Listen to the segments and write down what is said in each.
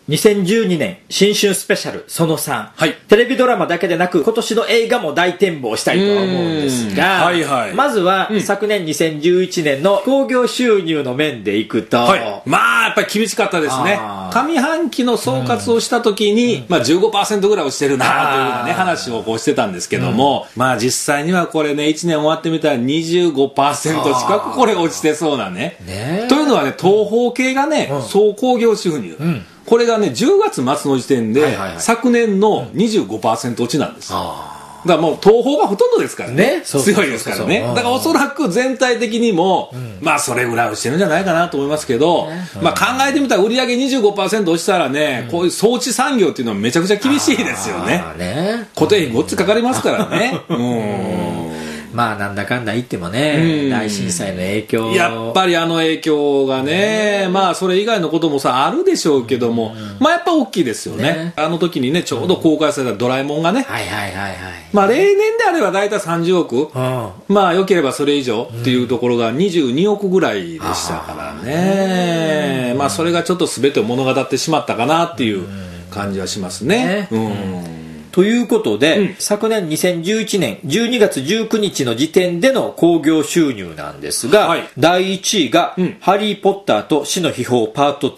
2012年新春スペシャルその3、はい、テレビドラマだけでなく今年の映画も大展望したいとは思うんですが、はいはい、まずは、昨年2011年の興行収入の面でいくと、はい、 まあやっぱり厳しかったですね。上半期の総括をした時に、まあ、15% ぐらい落ちてるなというような、ね、話をこうしてたんですけども、まあ実際にはこれね1年終わってみたら 25% 近くこれ落ちてそうなね。というのはね東宝系がね、総興行収入、これがね10月末の時点で、昨年の 25% 落ちなんですよ。だからもう東宝がほとんどですからね。強いですからね。だからおそらく全体的にも、まあそれぐらい落ちてるんじゃないかなと思いますけど、まあ考えてみたら売上 25% 落ちたらね、こういう装置産業っていうのはめちゃくちゃ厳しいですよね。固定費ごっつかかりますからね。 まあなんだかんだ言ってもね、大震災の影響、 やっぱりあの影響がね、まあそれ以外のこともさあるでしょうけども、まあやっぱ大きいですよね。あの時にねちょうど公開されたドラえもんがね、まあ例年であれば大体30億、まあ良ければそれ以上っていうところが22億ぐらいでしたからね。まあそれがちょっと全てを物語ってしまったかなっていう感じはしますね。 ということで、昨年2011年12月19日の時点での興行収入なんですが、第1位が、ハリー・ポッターと死の秘宝パート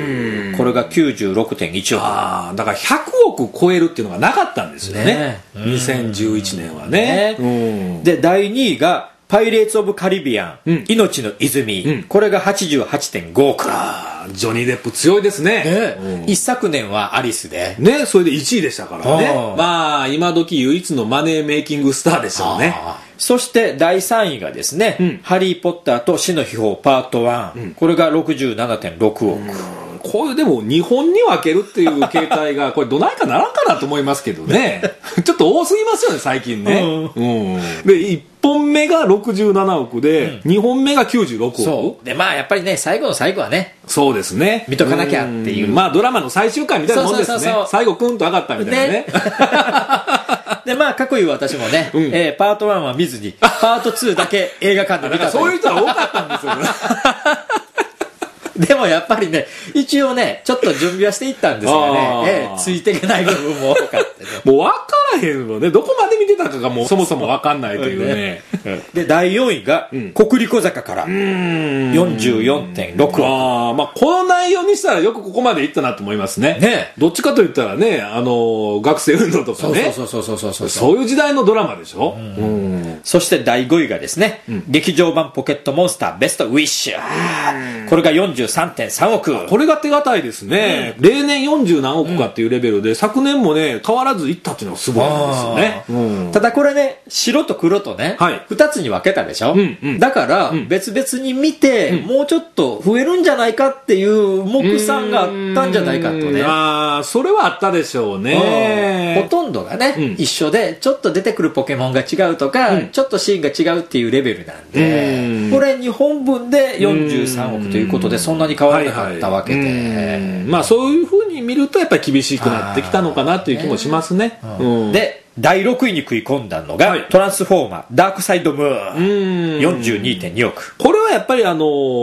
2、これが 96.1 億。 だから100億超えるっていうのがなかったんですよね。2011年はね。 で、第2位が、パイレーツ・オブ・カリビアン、命の泉、これが 88.5 億。 ジョニー・デップ強いですね。 一昨年はアリスでね、それで1位でしたからね。まあ今時唯一のマネーメイキングスターでしょうね。 そして第3位がですね、ハリー・ポッターと死の秘宝パート1、これが 67.6 億。 こういうでも日本に分けるっていう形態がこれどないかならんかなと思いますけどね。ちょっと多すぎますよね最近ね。で1本目が67億で、2本目が96億。 そうでまあやっぱりね最後の最後はね、 そうですね、 見とかなきゃっていう、 まあドラマの最終回みたいなもんですね。最後クンと上がったみたいなね。 でまあ過去言う私もね、パート1は見ずにパート2だけ映画館で見たというそういう人は多かったんですよね。 でもやっぱりね、一応ね、ちょっと準備はしていったんですがね、ついていけない部分も多かったね。 もう分からへんのね、どこまで見てたかがもうそもそも分かんないというね。 で、第4位が、国立小坂から、44.6億。 まあ、この内容にしたらよくここまでいったなと思いますね。どっちかと言ったらね、学生運動とかね。そういう時代のドラマでしょ。 そして第5位がですね、劇場版ポケットモンスターベストウィッシュ。これが43.3 億。 これが手堅いですね。例年40何億かっていうレベルで、昨年もね変わらずいったっていうのがすごいんですよね。 ただこれね、白と黒とね、2つに分けたでしょ。だから別々に見て、もうちょっと増えるんじゃないかっていう目算があったんじゃないかとね。 それはあったでしょうね。 ほとんどがね、一緒でちょっと出てくるポケモンが違うとか、ちょっとシーンが違うっていうレベルなんで、これ2本分で43億ということでそんなに変わらなかったわけで、 まあそういうふうに見るとやっぱり厳しくなってきたのかなという気もしますね。 で第6位に食い込んだのが、トランスフォーマーダークサイドムーン 42.2 億。 これはやっぱり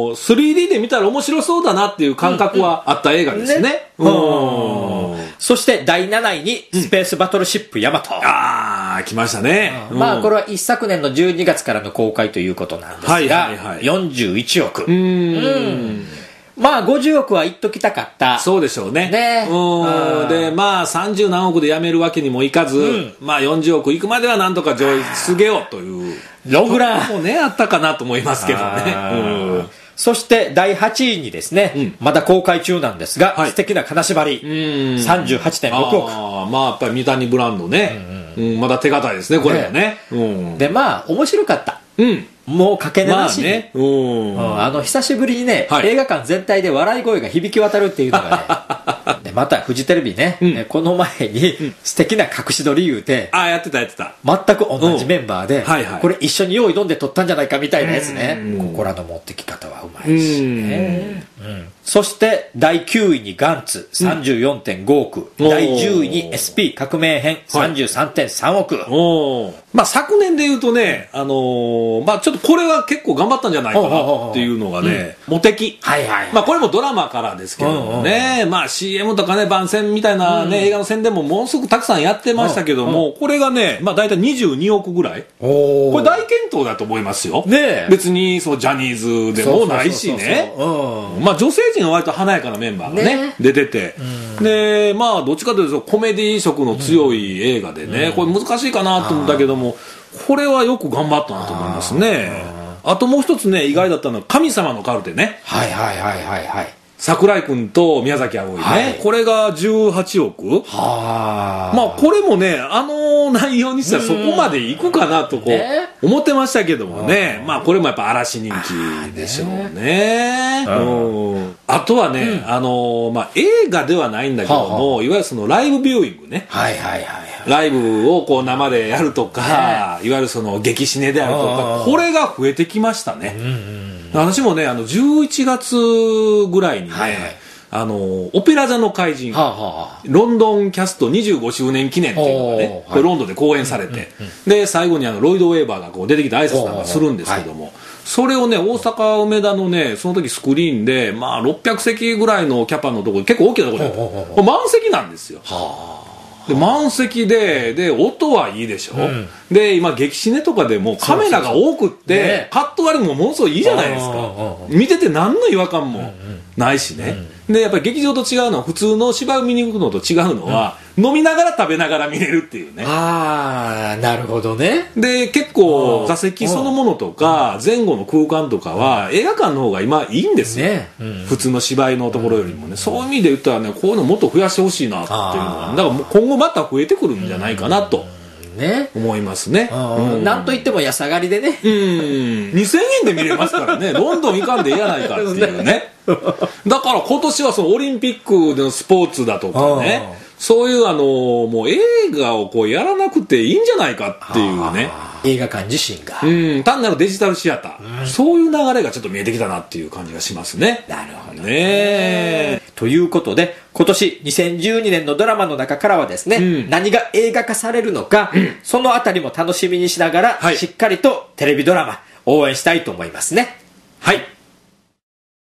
3D で見たら面白そうだなっていう感覚はあった映画ですね。 そして第7位にスペースバトルシップヤマト。 来ましたね。 まあこれは一昨年の12月からの公開ということなんですが、41億。まあ50億は言っときたかった。 そうでしょうね。でまあ30何億でやめるわけにもいかず、まあ40億いくまではなんとか上映続けようというロングランもねあったかなと思いますけどね。 そして第8位にですね、まだ公開中なんですが、素敵な金縛り 38.6 億。 まあやっぱり三谷ブランドね、まだ手堅いですねこれはね。 でまあ面白かった。もうかけなしに、久しぶりにね、映画館全体で笑い声が響き渡るっていうのがねでまたフジテレビね、この前に素敵な隠し撮り言うて、 やってた全く同じメンバーで、これ一緒に用意飲んで撮ったんじゃないかみたいなやつね。ここらの持ってき方はうまいしね。 そして第9位にガンツ 34.5 億、第10位に SP 革命編 33.3 億、 まあ昨年で言うとね、まあちょっとこれは結構頑張ったんじゃないかなっていうのがね、モテキ。まあこれもドラマからですけどもね、まあ CM とかね、番宣みたいなね、映画の宣伝もものすごくたくさんやってましたけども、これがね、まあ大体22億ぐらい。これ大健闘だと思いますよ。別にそうジャニーズでもないしね。まあ女性陣が割と華やかなメンバーがね、出てて。で、まあどっちかというとコメディ色の強い映画でね、これ難しいかなと思ったけども、これはよく頑張ったなと思いますね。あともう一つね、意外だったのは神様のカルテね。桜井君と宮崎あおいね、これが18億。まあこれもね、内容にしたらそこまでいくかなとこう思ってましたけどもね、まあこれもやっぱ嵐人気でしょうね。あとはね、まあ映画ではないんだけども、いわゆるそのライブビューイングね、ライブをこう生でやるとか、いわゆるその劇シネであるとか、これが増えてきましたね。私もね、11月ぐらいにね、オペラ座の怪人、ロンドンキャスト25周年記念っていうのがね、これロンドンで公演されて、で最後にロイド・ウェーバーがこう出てきて挨拶なんかするんですけども、それをね、大阪梅田のね、その時スクリーンで、まあ600席ぐらいのキャパのところ、結構大きなところで満席なんですよ。で満席で音はいいでしょ、で今激シネとかでもカメラが多くってカット割りもものすごいいいじゃないですか。見てて何の違和感もないしね、でやっぱり劇場と違うのは、普通の芝居を見に行くのと違うのは、飲みながら食べながら見れるっていうね。 なるほどね。 で結構座席そのものとか前後の空間とかは映画館の方が今いいんですよ、普通の芝居のところよりもね。そういう意味で言ったらね、こういうのもっと増やしてほしいなっていうのは、だから今後また増えてくるんじゃないかなと思いますね。 なんといっても安上がりでね、 2000円で見れますからね。ロンドン行かんでいいやないかっていうね。だから今年はそのオリンピックでのスポーツだとかね、そういうもう映画をこうやらなくていいんじゃないかっていうね、 映画館自身が単なるデジタルシアター、そういう流れがちょっと見えてきたなっていう感じがしますね。 なるほどね。ということで今年2012年のドラマの中からはですね、何が映画化されるのか、そのあたりも楽しみにしながら、しっかりとテレビドラマ応援したいと思いますね。 はい。